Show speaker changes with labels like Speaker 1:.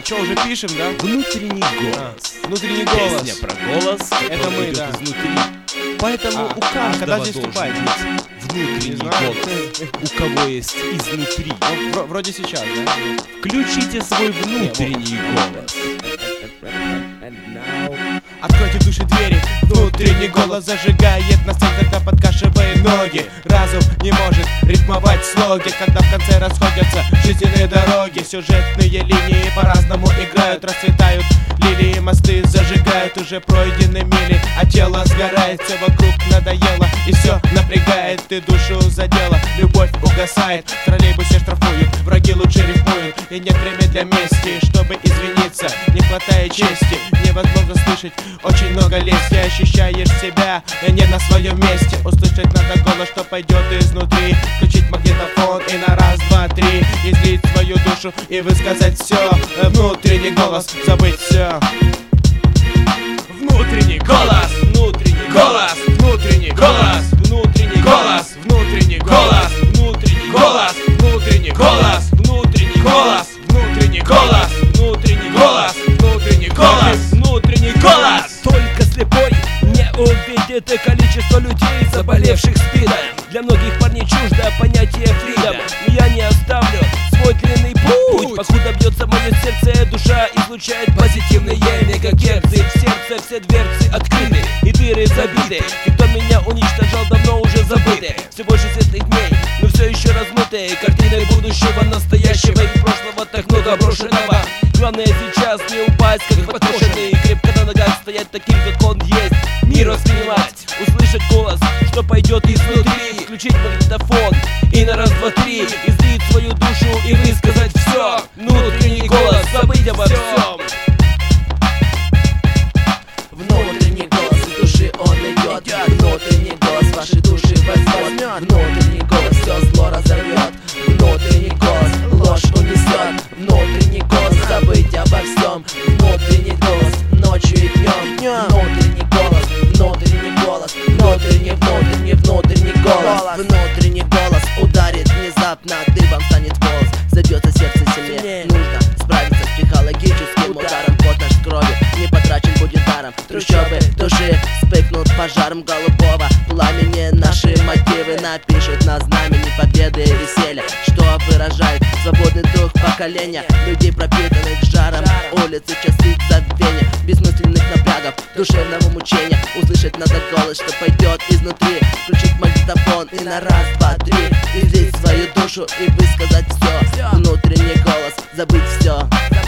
Speaker 1: А что, уже пишем, да?
Speaker 2: Внутренний голос.
Speaker 1: Внутренний голос.
Speaker 2: Песня про голос,
Speaker 1: Это мы,
Speaker 2: идет
Speaker 1: да.
Speaker 2: изнутри. Поэтому у каждого
Speaker 1: когда здесь
Speaker 2: должен
Speaker 1: вступать?
Speaker 2: быть внутренний голос. У кого есть изнутри.
Speaker 1: Ну, вроде сейчас, да?
Speaker 2: Включите свой внутренний голос.
Speaker 1: Откройте в душе двери, внутренний голос зажигает на сцене, когда подкашивает ноги. Разум не может рифмовать слоги, когда в конце расходятся жизненные дороги. Сюжетные линии по-разному играют, расцветают лилии, мосты зажигают уже пройдены мили, а тело сгорает, все вокруг надоело и все напрягает, ты душу задела, любовь угасает, в троллейбусе штрафуют, враги лучше рифмуют, и нет времени для мести, чтобы извиниться, не хватает чести, невозможно слышать очень много лести, ощущаешь себя не на своем месте, услышать надо голос, что пойдет изнутри, включить магнитофон и на раз, два, три излить свою душу и высказать все, внутренний голос, забыть все. Внутренний голос, внутренний голос, внутренний голос, внутренний голос, внутренний голос, внутренний голос, внутренний голос, внутренний голос, внутренний голос, внутренний голос, внутренний голос, внутренний голос.
Speaker 3: Только слепой не увидит и количество людей, заболевших СПИДом. Для многих парней чуждо понятие фридом. Я не оставлю свой длинный путь, покуда бьется мое сердце, душа излучает позитивные мегагерцы. В сердце все дверцы открыты и дыры забиты. Те, кто меня уничтожал, давно уже забыты. Все больше светлых дней, но все еще размытые картины будущего, настоящего и прошлого, так много брошенного. Главное сейчас не упасть, как подкошенный, крепко на ногах стоять таким, как он есть. Мир воспринимать, услышать голос, что пойдет изнутри, включить магнитофон и на раз, два, три излить свою душу и высказать все. Внутренний голос, забыть обо всем.
Speaker 4: Внутренний голос из души он идет. Внутренний голос ваши души возьмет. Внутренний голос все зло разорвет. Внутренний голос ложь унесет. Внутренний голос забыть обо всем. Внутренний голос ночью и днем. Внутренний голос, внутренний голос, внутренний голос. Внутренний голос ударит внезапно, дыбом станет голос, забьется сердце сильнее. Нужно справиться с психологическим ударом, пот наш с кровью не потрачен будет даром. Трущобы души вспыхнут пожаром голубого пламени. Наши мотивы напишут на знамени победы и веселья, что выражает свободный дух поколения людей, пропитанных жаром. Улицы, часы, забвения, бессмысленных напрягов, душевного мучения. Услышать надо голос, что пойдет изнутри, включить магнитофон и на раз, два, три излить свою душу и высказать все. Внутренний голос, забыть все.